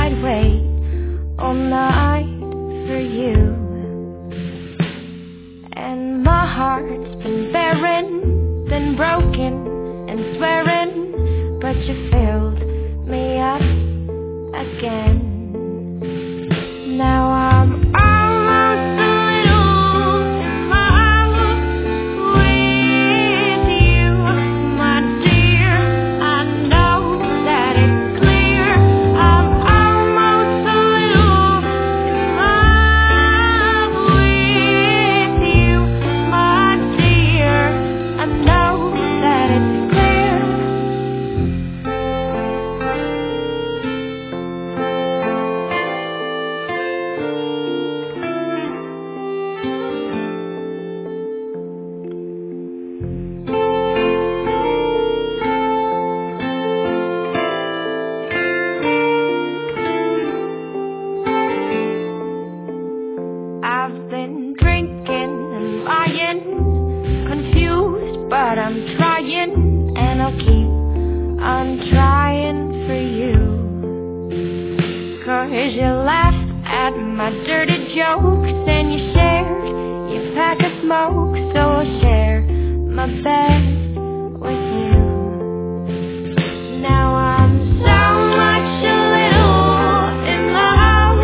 I'd wait all night for you. And my heart's been barren, been broken and swearing, but you filled me up again. Now I'm almost a little in love with you, my dear. I know that it's clear. I'm almost a little in love with you, my dear. I know that it's clear. I've been drinking and lying, confused, but I'm trying, and I'll keep on trying for you. 'Cause you laughed at my dirty jokes, and you shared your pack of smoke, so I'll share my bed with you. Now I'm so much a little in love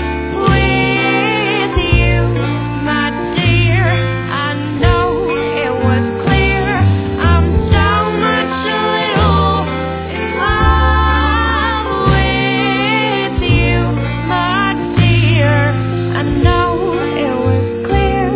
with you, my dear. I know it was clear. I'm so much a little in love with you, my dear. I know it was clear.